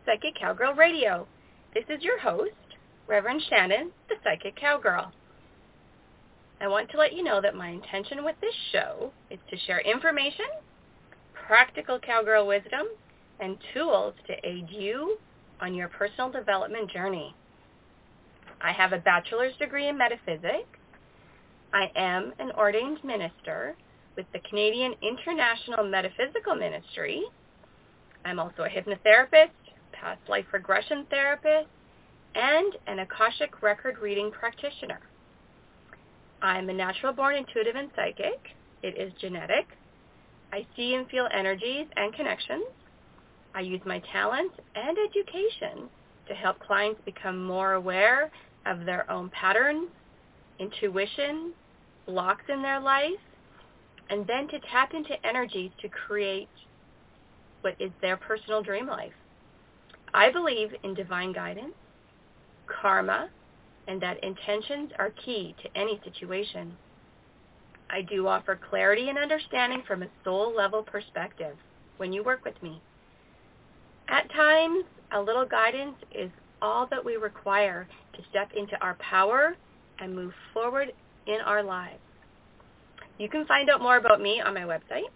Psychic Cowgirl Radio. This is your host, Reverend Shannon, the Psychic Cowgirl. I want to let you know that my intention with this show is to share information, practical cowgirl wisdom, and tools to aid you on your personal development journey. I have a bachelor's degree in metaphysics. I am an ordained minister with the Canadian International Metaphysical Ministry. I'm also a hypnotherapist, past life regression therapist, and an Akashic record reading practitioner. I'm a natural-born intuitive and psychic. It is genetic. I see and feel energies and connections. I use my talents and education to help clients become more aware of their own patterns, intuition, blocks in their life, and then to tap into energies to create what is their personal dream life. I believe in divine guidance, karma, and that intentions are key to any situation. I do offer clarity and understanding from a soul-level perspective when you work with me. At times, a little guidance is all that we require to step into our power and move forward in our lives. You can find out more about me on my website,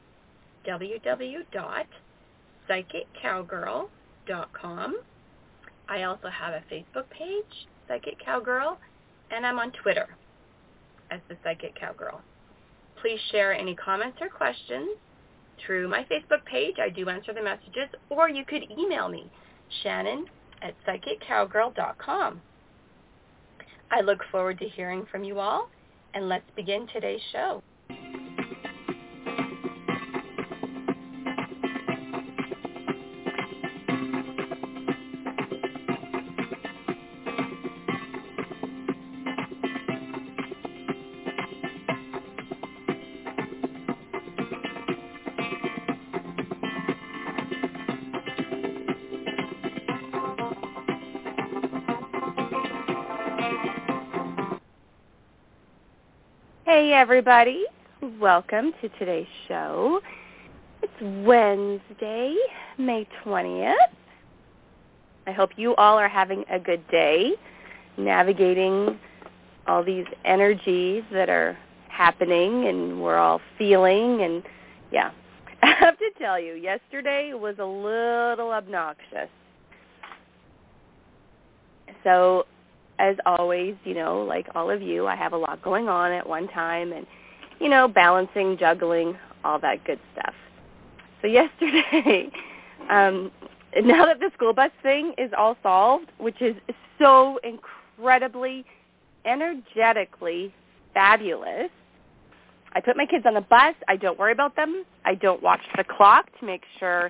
www.psychiccowgirl.com. I also have a Facebook page, Psychic Cowgirl, and I'm on Twitter as the Psychic Cowgirl. Please share any comments or questions through my Facebook page. I do answer the messages, or you could email me, Shannon@psychiccowgirl.com. I look forward to hearing from you all, and let's begin today's show. Hey everybody, welcome to today's show. It's Wednesday, May 20th. I hope you all are having a good day, navigating all these energies that are happening and we're all feeling. And yeah, I have to tell you, yesterday was a little obnoxious. So as always, like all of you, I have a lot going on at one time and, balancing, juggling, all that good stuff. So yesterday, now that the school bus thing is all solved, which is so incredibly, energetically fabulous, I put my kids on the bus. I don't worry about them. I don't watch the clock to make sure,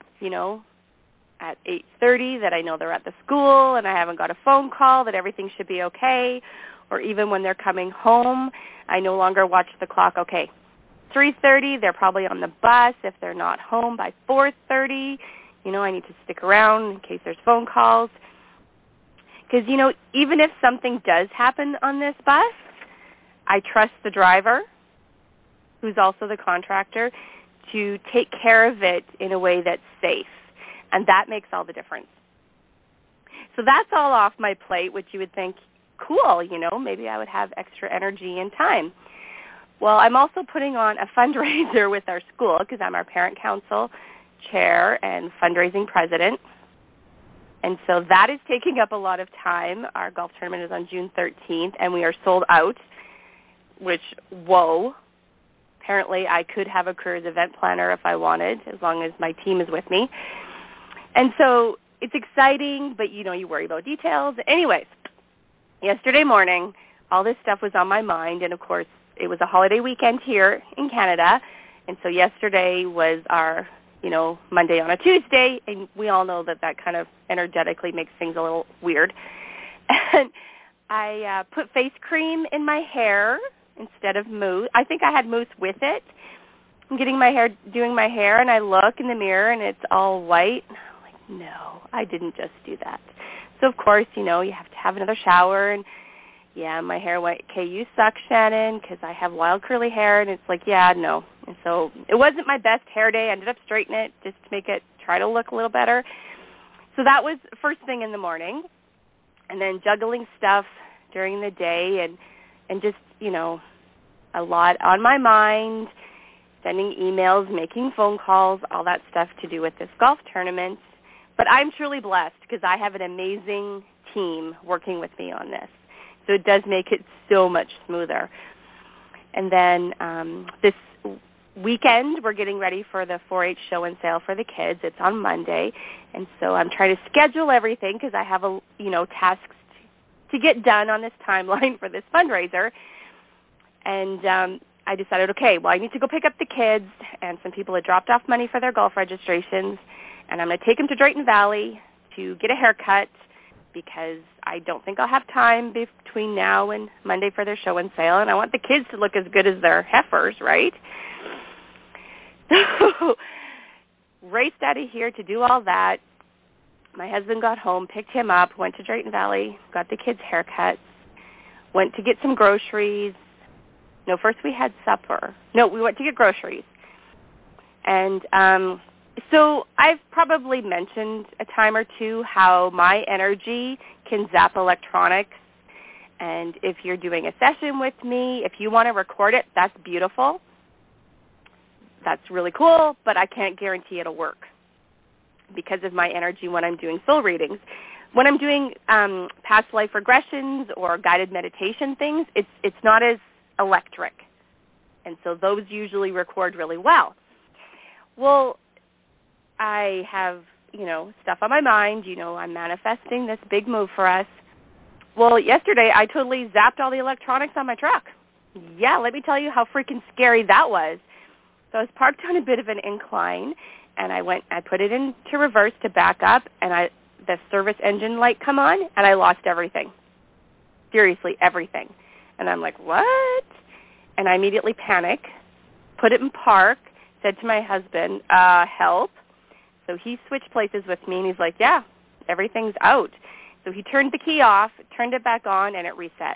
at 8:30 that I know they're at the school and I haven't got a phone call that everything should be okay, or even when they're coming home, I no longer watch the clock. Okay, 3:30, they're probably on the bus. If they're not home by 4:30, I need to stick around in case there's phone calls. Because, even if something does happen on this bus, I trust the driver, who's also the contractor, to take care of it in a way that's safe. And that makes all the difference. So that's all off my plate, which you would think, cool, maybe I would have extra energy and time. Well, I'm also putting on a fundraiser with our school because I'm our parent council chair and fundraising president. And so that is taking up a lot of time. Our golf tournament is on June 13th, and we are sold out, which, whoa. Apparently I could have a careers event planner if I wanted, as long as my team is with me. And so it's exciting, but, you worry about details. Anyways, yesterday morning, all this stuff was on my mind, and, of course, it was a holiday weekend here in Canada, and so yesterday was our, Monday on a Tuesday, and we all know that kind of energetically makes things a little weird. And I put face cream in my hair instead of mousse. I think I had mousse with it. I'm doing my hair, and I look in the mirror, and it's all white. No, I didn't just do that. So, of course, you have to have another shower. And, yeah, my hair went, okay, you suck, Shannon, because I have wild curly hair. And it's like, yeah, no. And so it wasn't my best hair day. I ended up straightening it just to make it try to look a little better. So that was first thing in the morning, and then juggling stuff during the day and just, a lot on my mind, sending emails, making phone calls, all that stuff to do with this golf tournament. But I'm truly blessed because I have an amazing team working with me on this. So it does make it so much smoother. And then this weekend, we're getting ready for the 4-H show and sale for the kids. It's on Monday. And so I'm trying to schedule everything because I have, tasks to get done on this timeline for this fundraiser. And I decided, okay, well, I need to go pick up the kids, and some people had dropped off money for their golf registrations, and I'm going to take them to Drayton Valley to get a haircut because I don't think I'll have time between now and Monday for their show and sale, and I want the kids to look as good as their heifers, right? So raced out of here to do all that. My husband got home, picked him up, went to Drayton Valley, got the kids' haircuts, went to get some groceries. No, first we had supper. No, we went to get groceries. And so I've probably mentioned a time or two how my energy can zap electronics. And if you're doing a session with me, if you want to record it, that's beautiful. That's really cool, but I can't guarantee it'll work because of my energy when I'm doing soul readings. When I'm doing past life regressions or guided meditation things, it's not as electric. And so those usually record really well. Well, I have, stuff on my mind. I'm manifesting this big move for us. Well, yesterday I totally zapped all the electronics on my truck. Yeah, let me tell you how freaking scary that was. So I was parked on a bit of an incline, and I put it into reverse to back up, and the service engine light come on, and I lost everything. Seriously, everything. And I'm like, what? And I immediately panic, put it in park, said to my husband, help. So he switched places with me, and he's like, yeah, everything's out. So he turned the key off, turned it back on, and it reset.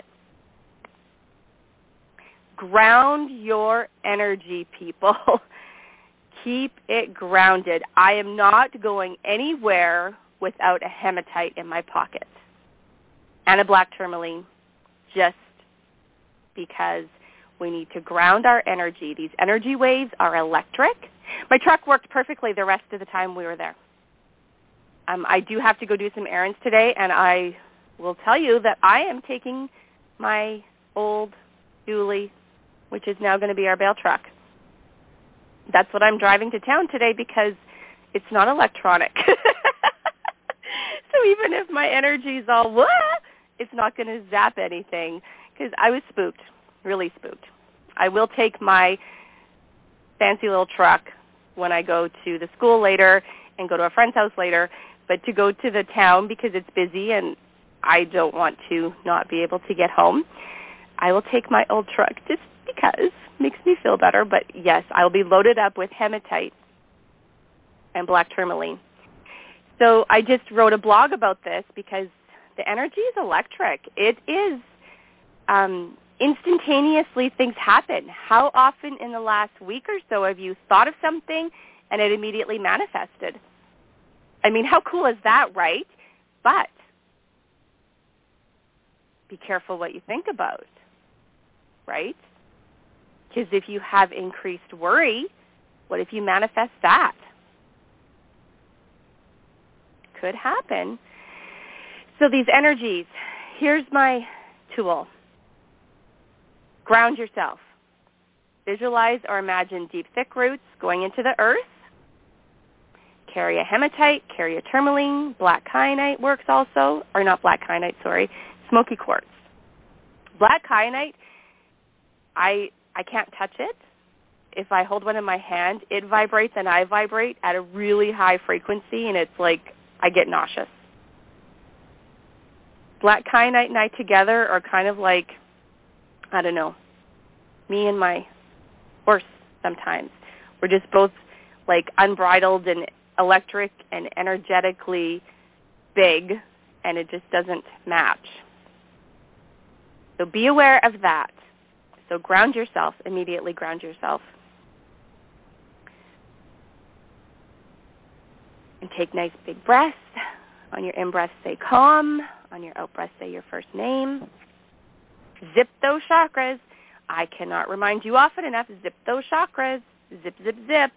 Ground your energy, people. Keep it grounded. I am not going anywhere without a hematite in my pocket and a black tourmaline, just because we need to ground our energy. These energy waves are electric. My truck worked perfectly the rest of the time we were there. I do have to go do some errands today, and I will tell you that I am taking my old dually, which is now going to be our bail truck. That's what I'm driving to town today because it's not electronic. So even if my energy's all, what? It's not going to zap anything because I was spooked, really spooked. I will take my fancy little truck when I go to the school later and go to a friend's house later, but to go to the town because it's busy and I don't want to not be able to get home, I will take my old truck just because it makes me feel better. But yes, I'll be loaded up with hematite and black tourmaline. So I just wrote a blog about this because the energy is electric. It is instantaneously things happen. How often in the last week or so have you thought of something and it immediately manifested? I mean, how cool is that, right? But be careful what you think about, right? Because if you have increased worry, what if you manifest that? Could happen. So these energies, here's my tool. Ground yourself. Visualize or imagine deep, thick roots going into the earth. Carry a hematite, carry a tourmaline. Black kyanite works also, or not black kyanite, sorry, smoky quartz. Black kyanite, I can't touch it. If I hold one in my hand, it vibrates and I vibrate at a really high frequency, and it's like I get nauseous. Black kyanite and I together are kind of like, I don't know, me and my horse sometimes. We're just both like unbridled and electric and energetically big, and it just doesn't match. So be aware of that. So ground yourself, immediately ground yourself. And take nice big breaths. On your in-breath, say calm. On your out-breath, say your first name. Zip those chakras. I cannot remind you often enough, zip those chakras. Zip, zip, zip.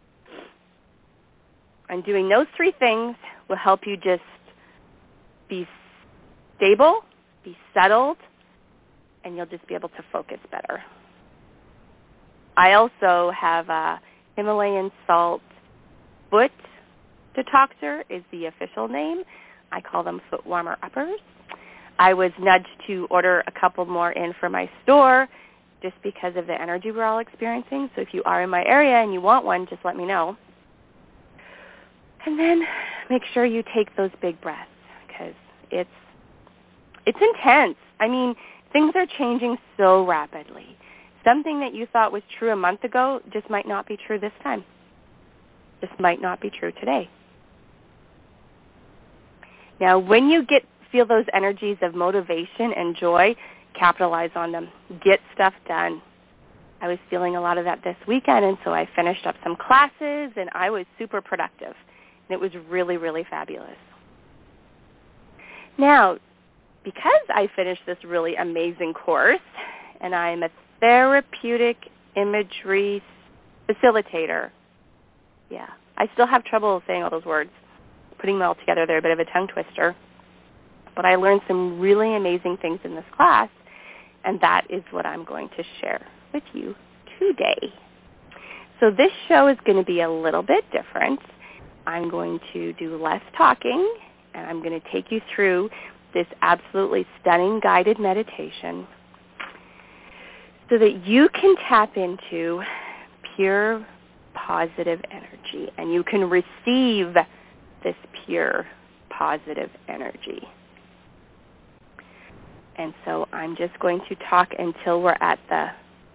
And doing those 3 things will help you just be stable, be settled, and you'll just be able to focus better. I also have a Himalayan salt foot detoxer is the official name. I call them foot warmer uppers. I was nudged to order a couple more in for my store just because of the energy we're all experiencing. So if you are in my area and you want one, just let me know. And then make sure you take those big breaths because it's intense. I mean, things are changing so rapidly. Something that you thought was true a month ago just might not be true this time. Just might not be true today. Now, when you feel those energies of motivation and joy, capitalize on them. Get stuff done. I was feeling a lot of that this weekend, and so I finished up some classes, and I was super productive. And it was really, really fabulous. Now, because I finished this really amazing course, and I am a therapeutic imagery facilitator. Yeah, I still have trouble saying all those words. Putting them all together, they're a bit of a tongue twister. But I learned some really amazing things in this class, and that is what I'm going to share with you today. So this show is going to be a little bit different. I'm going to do less talking, and I'm going to take you through this absolutely stunning guided meditation so that you can tap into pure positive energy, and you can receive this pure positive energy. And so I'm just going to talk until we're at the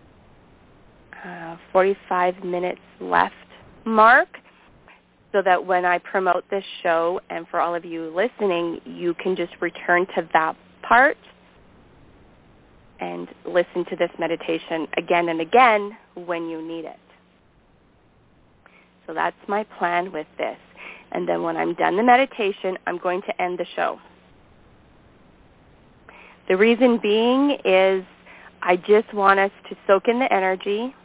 45 minutes left mark so that when I promote this show, and for all of you listening, you can just return to that part and listen to this meditation again and again when you need it. So that's my plan with this. And then when I'm done the meditation, I'm going to end the show. The reason being is I just want us to soak in the energy.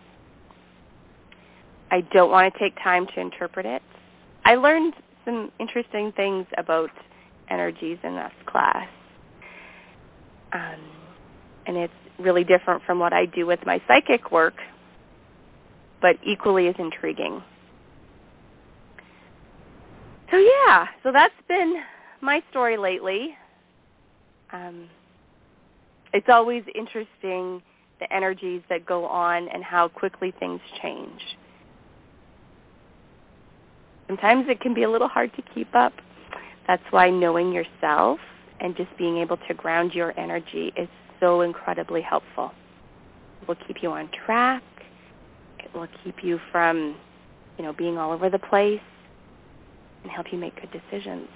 I don't want to take time to interpret it. I learned some interesting things about energies in this class. And it's really different from what I do with my psychic work, but equally as intriguing. So that's been my story lately. It's always interesting the energies that go on and how quickly things change. Sometimes it can be a little hard to keep up. That's why knowing yourself and just being able to ground your energy is so incredibly helpful. It will keep you on track. It will keep you from, being all over the place and help you make good decisions.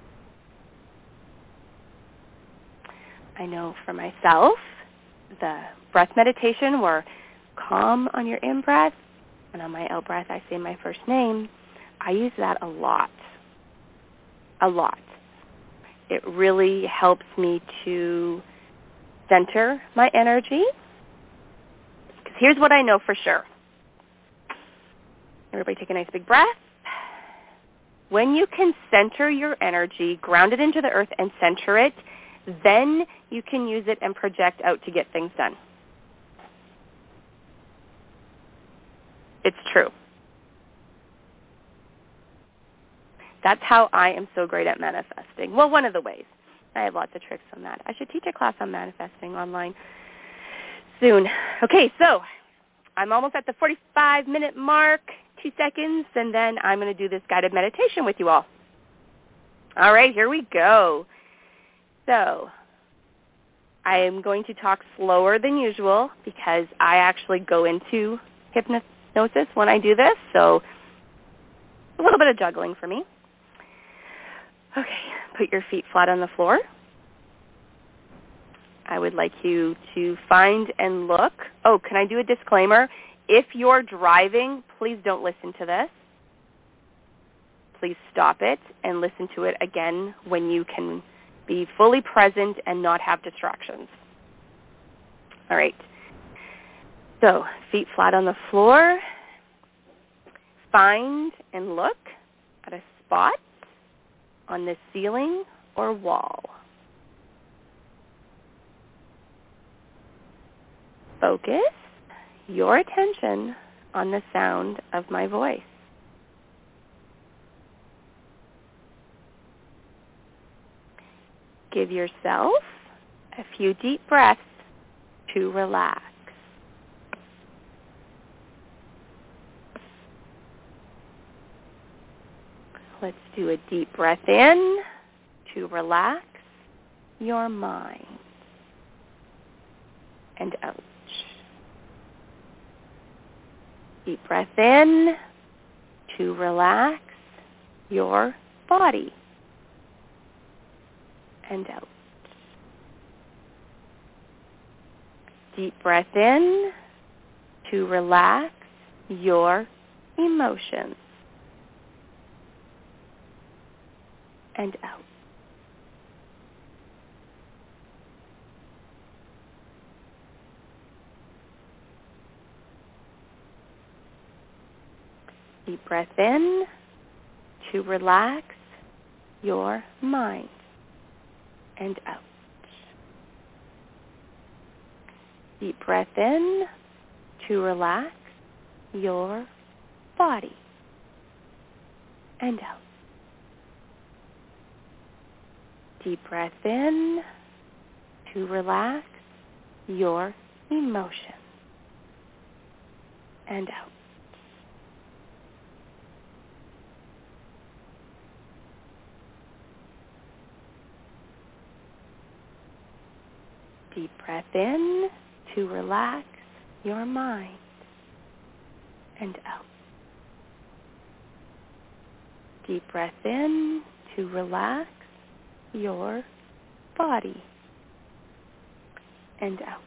I know for myself, the breath meditation where calm on your in-breath and on my out-breath I say my first name, I use that a lot. A lot. It really helps me to center my energy. Because here's what I know for sure. Everybody take a nice big breath. When you can center your energy, ground it into the earth and center it, then you can use it and project out to get things done. It's true. That's how I am so great at manifesting. Well, one of the ways. I have lots of tricks on that. I should teach a class on manifesting online soon. Okay, so I'm almost at the 45-minute mark, 2 seconds, and then I'm going to do this guided meditation with you all. All right, here we go. So I am going to talk slower than usual because I actually go into hypnosis when I do this, so a little bit of juggling for me. Okay, put your feet flat on the floor. I would like you to find and look. Oh, can I do a disclaimer? If you're driving, please don't listen to this. please stop it and listen to it again when you can be fully present and not have distractions. All right. So feet flat on the floor. Find and look at a spot on the ceiling or wall. Focus your attention on the sound of my voice. Give yourself a few deep breaths to relax. Let's do a deep breath in to relax your mind. And out. Deep breath in to relax your body. And out. Deep breath in to relax your emotions. And out. Deep breath in to relax your mind. And out. Deep breath in to relax your body. And out. Deep breath in to relax your emotions. And out. Deep breath in to relax your mind. And out. Deep breath in to relax your body. And out.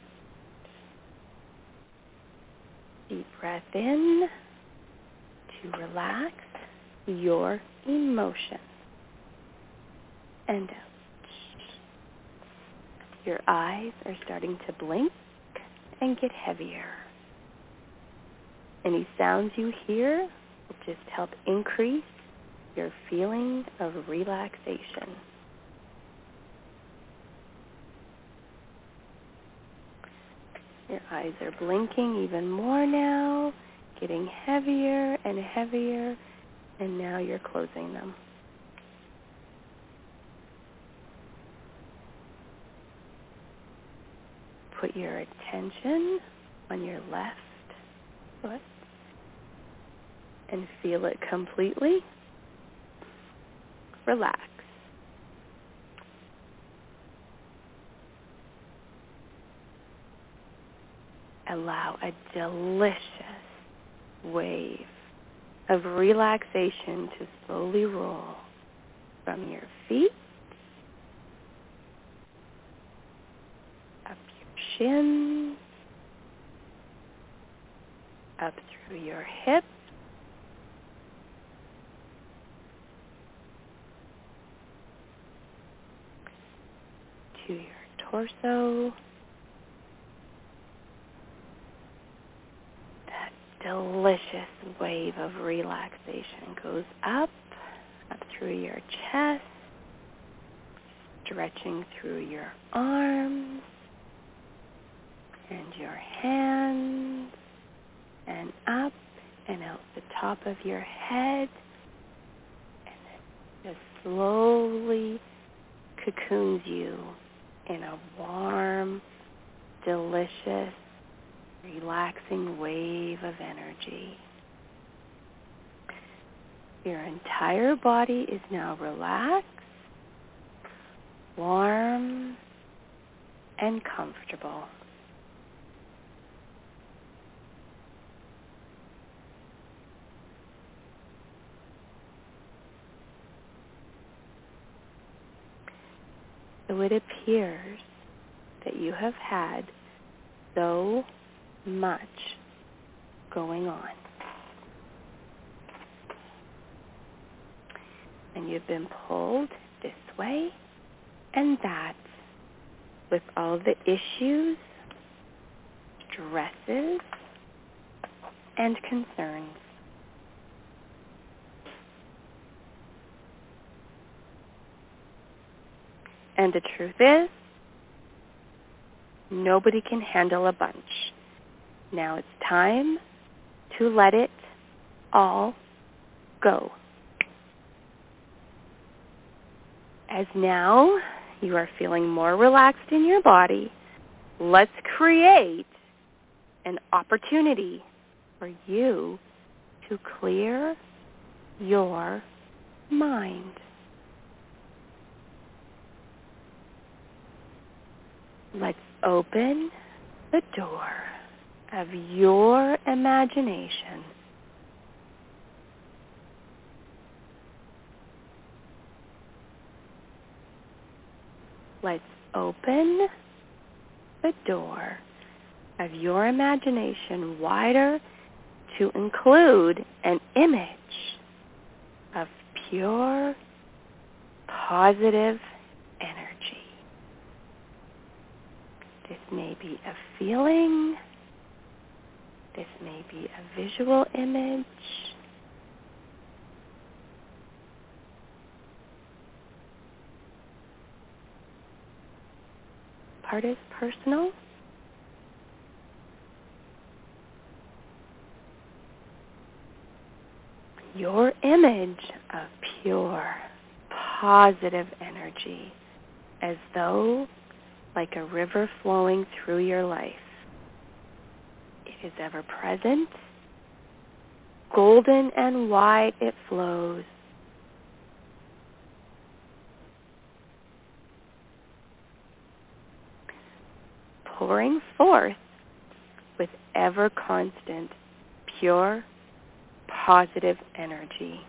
Deep breath in to relax your emotions. And out. Your eyes are starting to blink and get heavier. Any sounds you hear will just help increase your feeling of relaxation. Your eyes are blinking even more now, getting heavier and heavier, and now you're closing them. Put your attention on your left foot and feel it completely relax. Allow a delicious wave of relaxation to slowly roll from your feet up your shins, up through your hips, to your torso. That delicious wave of relaxation goes up through your chest, stretching through your arms and your hands, and up and out the top of your head, and it just slowly cocoons you in a warm, delicious, relaxing wave of energy. Your entire body is now relaxed, warm, and comfortable. So it appears that you have had so much going on. you've been pulled this way and that with all the issues, stresses, and concerns. And the truth is, nobody can handle a bunch. Now it's time to let it all go. As now you are feeling more relaxed in your body, let's create an opportunity for you to clear your mind. Let's open the door of your imagination. Let's open the door of your imagination wider to include an image of pure, positive energy. This may be a feeling. This may be a visual image. Part is personal. Your image of pure, positive energy, as though like a river flowing through your life. It is ever present, golden and wide it flows. Pouring forth with ever constant, pure, positive energy.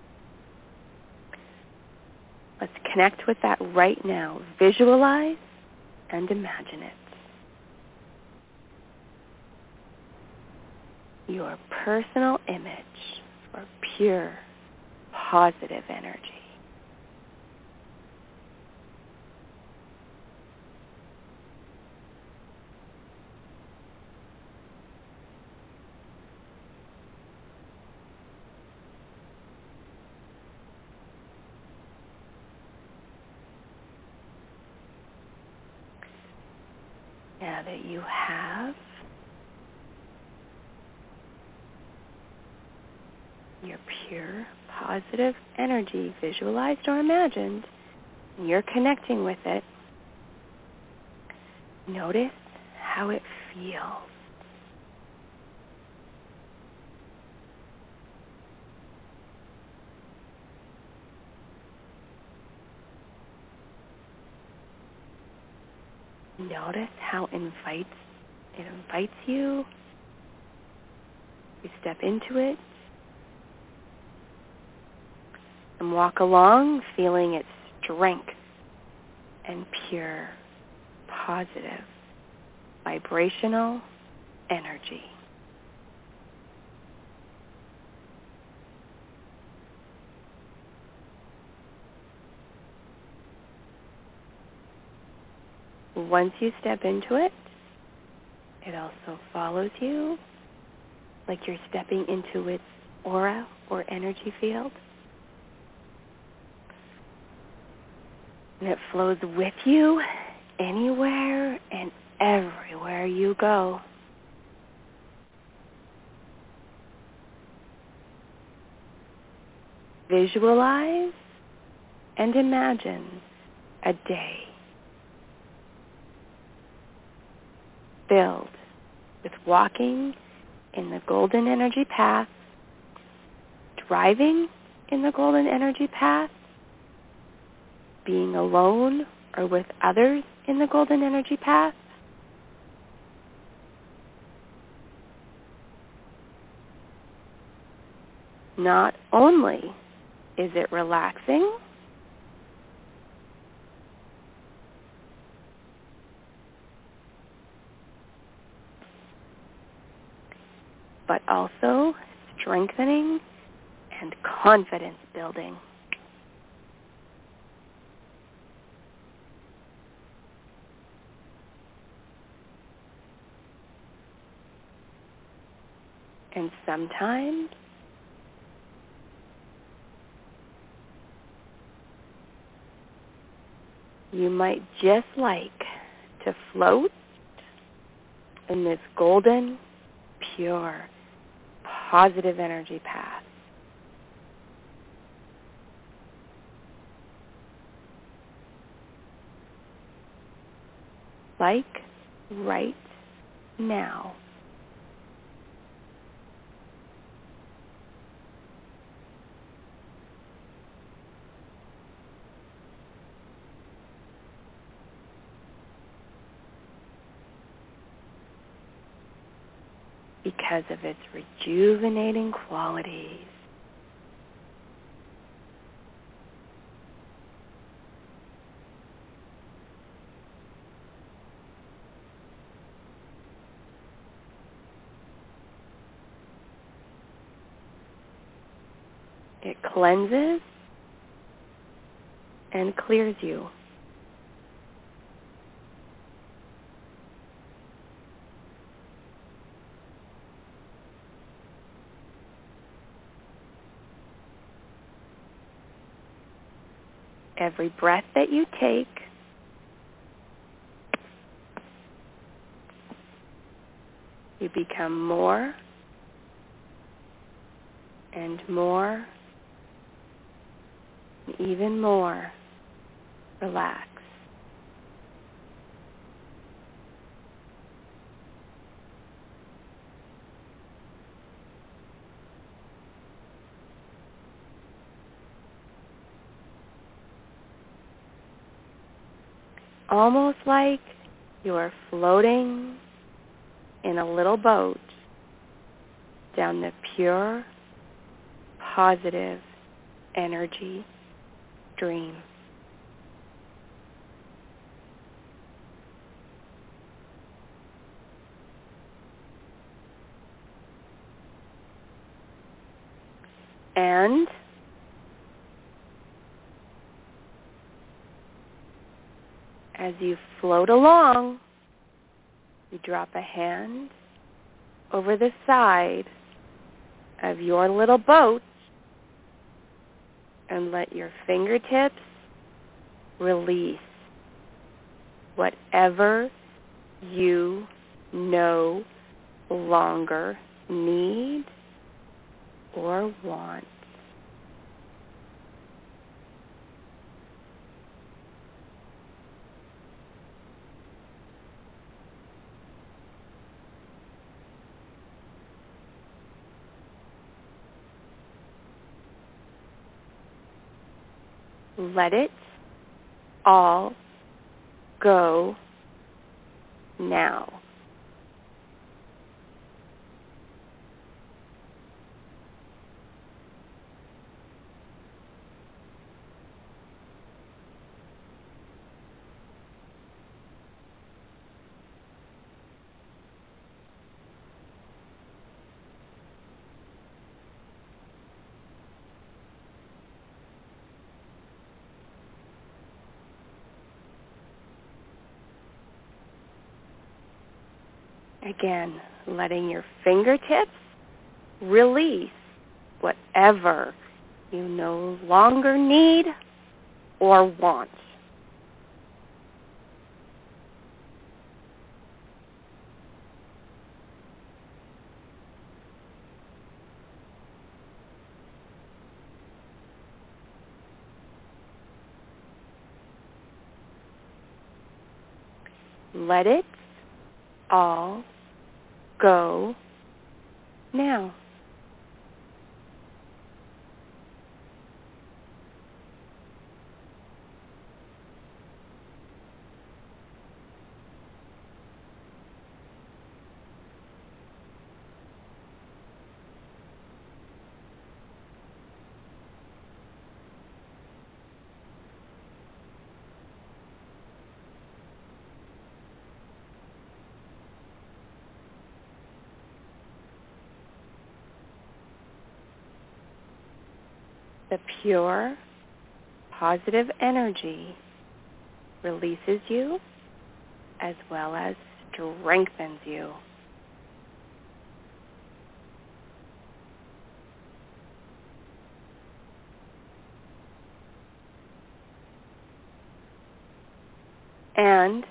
Let's connect with that right now. Visualize and imagine it. Your personal image for pure, positive energy. Now that you have your pure, positive energy visualized or imagined, and you're connecting with it, notice how it feels. Notice how it invites you. You step into it and walk along feeling its strength and pure, positive, vibrational energy. Once you step into it, it also follows you like you're stepping into its aura or energy field. And it flows with you anywhere and everywhere you go. Visualize and imagine a day filled with walking in the golden energy path, driving in the golden energy path, being alone or with others in the golden energy path. Not only is it relaxing, but also strengthening and confidence building. And sometimes you might just like to float in this golden, pure, positive energy path. Like right now. Because of its rejuvenating qualities. It cleanses and clears you. Every breath that you take you become more and more, and even more relaxed. Almost like you're floating in a little boat down the pure, positive energy stream. And as you float along, you drop a hand over the side of your little boat and let your fingertips release whatever you no longer need or want. Let it all go now. Again, letting your fingertips release whatever you no longer need or want. Let it all go now. The pure, positive energy releases you as well as strengthens you. And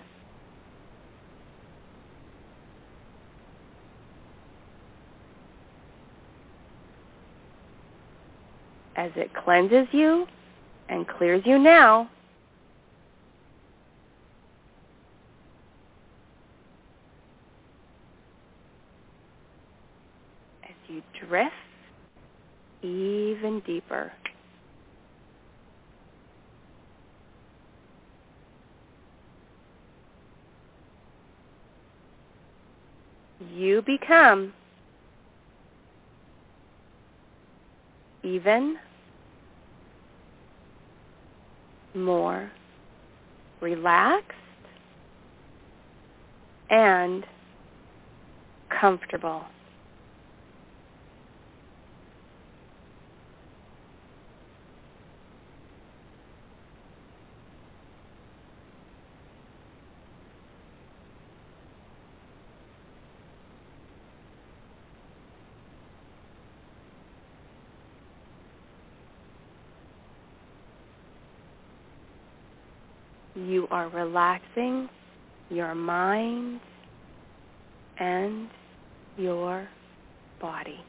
as it cleanses you and clears you now, as you drift even deeper, you become even more relaxed and comfortable. You are relaxing your mind and your body.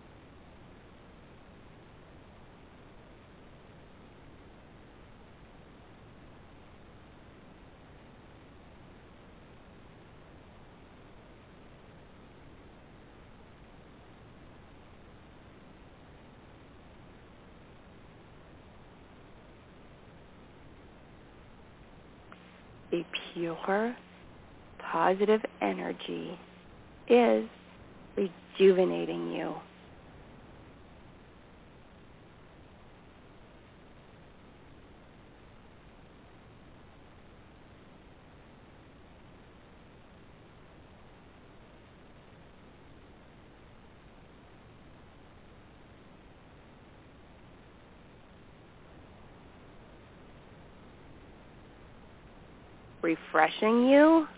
A pure, positive energy is rejuvenating you. Refreshing you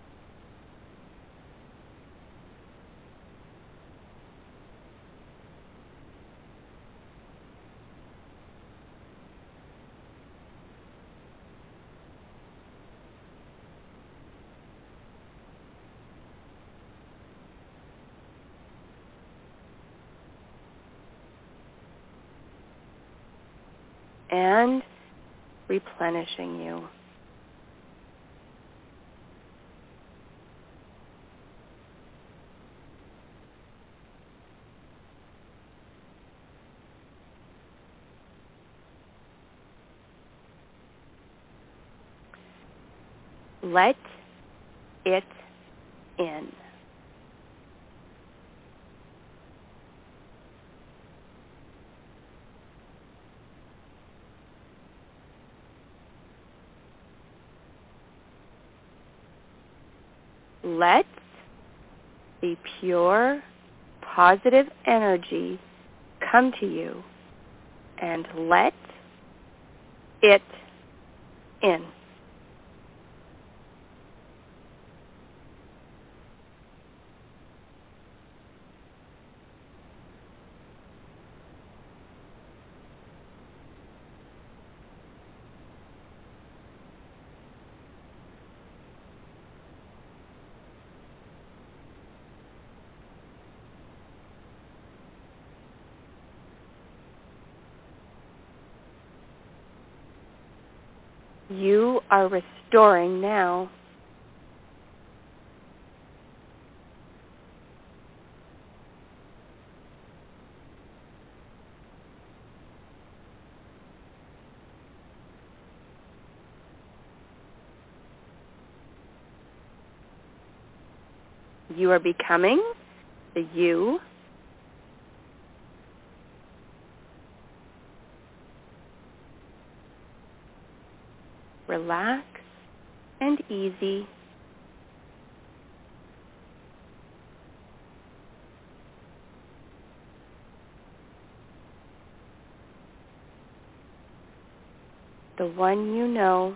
and replenishing you. Let it in. Let the pure, positive energy come to you and let it in. You are restoring now. You are becoming the you relaxed and easy, the one you know.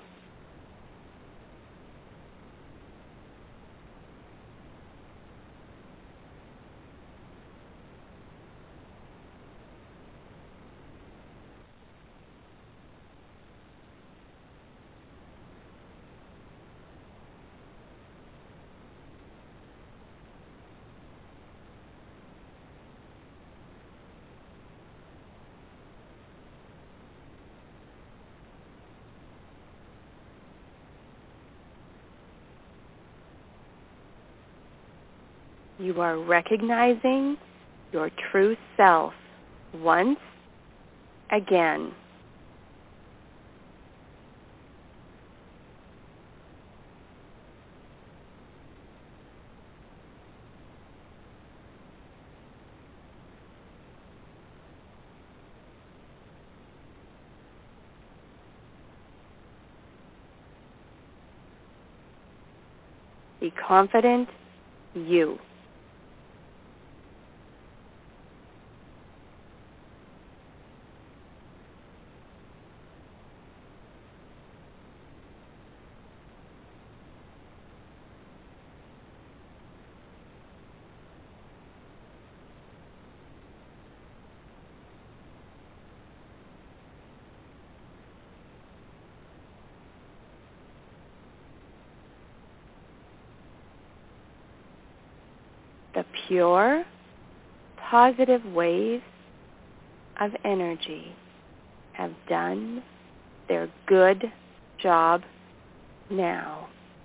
You are recognizing your true self once again. Be confident, you. The pure, positive waves of energy have done their good job now.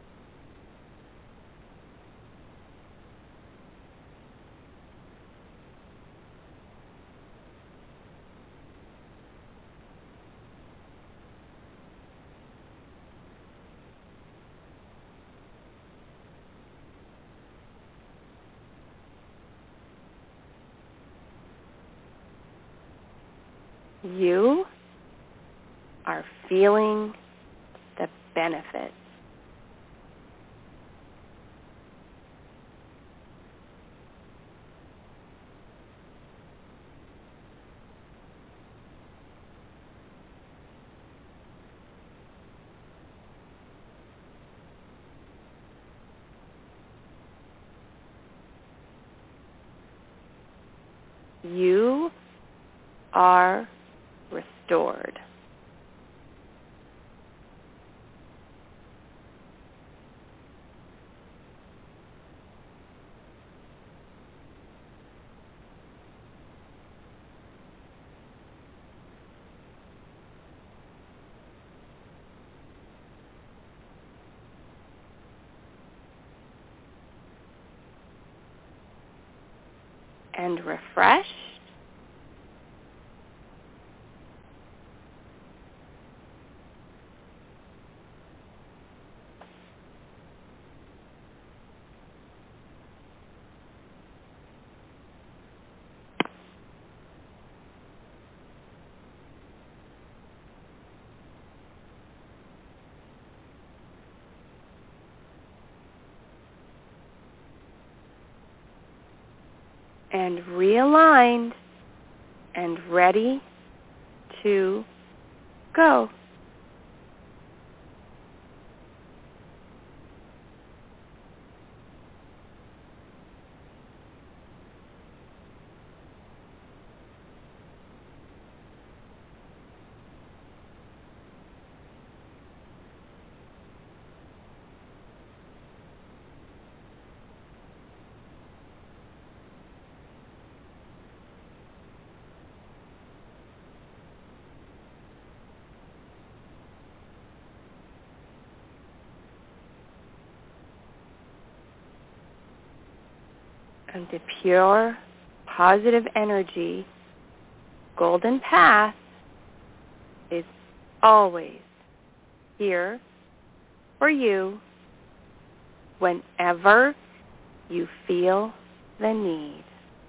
You are feeling the benefits. You are restored. And refreshed. And realigned and ready to go. And the pure, positive energy, golden path is always here for you whenever you feel the need.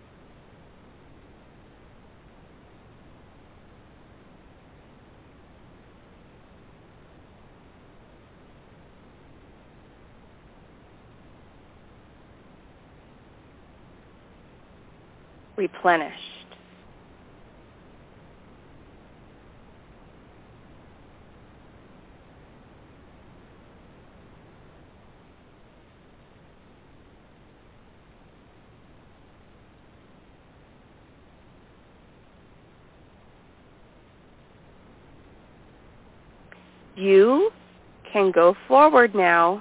Replenished. You can go forward now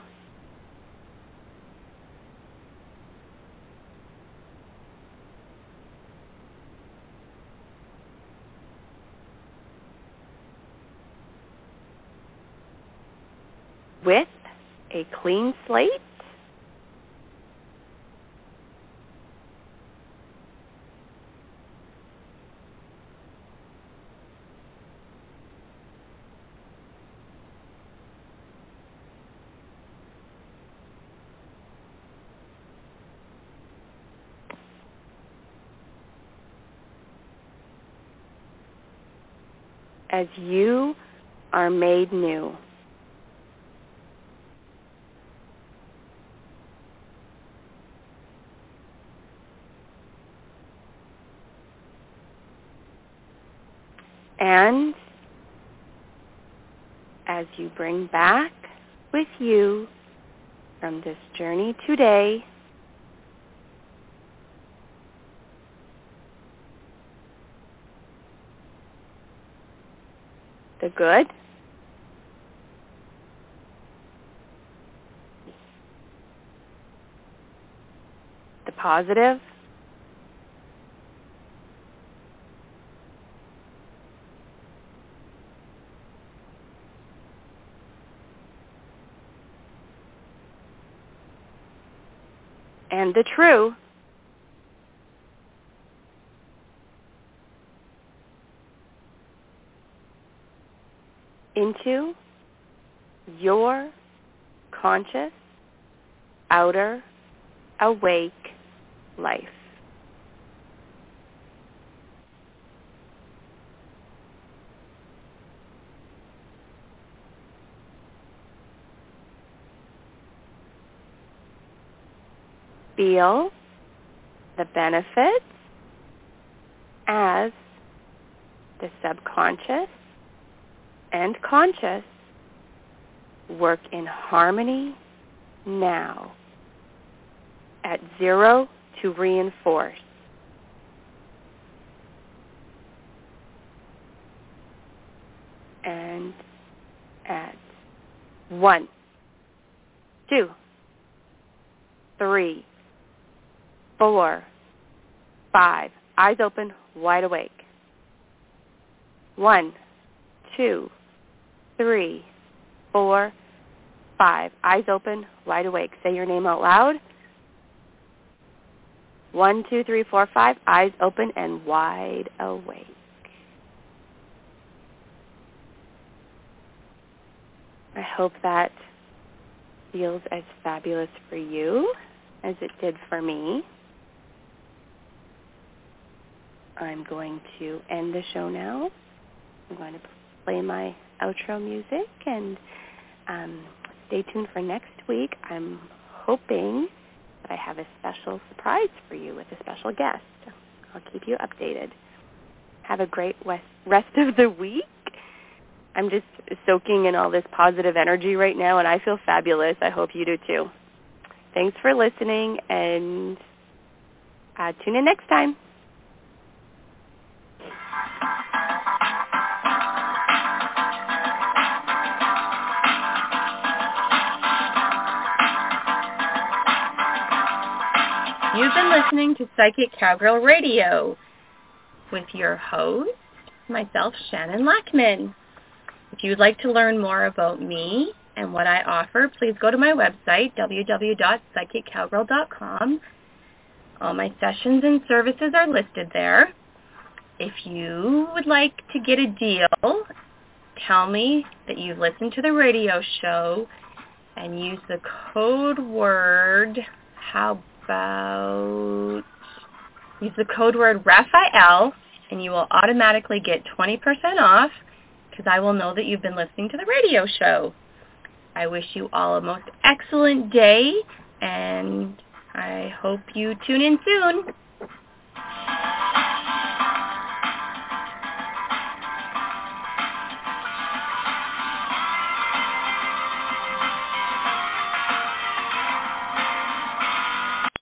with a clean slate as you are made new. And as you bring back with you from this journey today the good, the positive, and the true, into your conscious, outer, awake life. Feel the benefits as the subconscious and conscious work in harmony now at 0 to reinforce. And at 1, 2, 3, 4, 5. Eyes open, wide awake. 1, 2, 3, 4, 5. Eyes open, wide awake. Say your name out loud. 1, 2, 3, 4, 5. Eyes open and wide awake. I hope that feels as fabulous for you as it did for me. I'm going to end the show now. I'm going to play my outro music and stay tuned for next week. I'm hoping that I have a special surprise for you with a special guest. I'll keep you updated. Have a great rest of the week. I'm just soaking in all this positive energy right now, and I feel fabulous. I hope you do too. Thanks for listening, and tune in next time. You've been listening to Psychic Cowgirl Radio with your host, myself, Shannon Lackman. If you'd like to learn more about me and what I offer, please go to my website, www.psychiccowgirl.com. All my sessions and services are listed there. If you would like to get a deal, tell me that you've listened to the radio show and use the code word, use the code word Raphael, and you will automatically get 20% off, because I will know that you've been listening to the radio show. I wish you all a most excellent day, and I hope you tune in soon.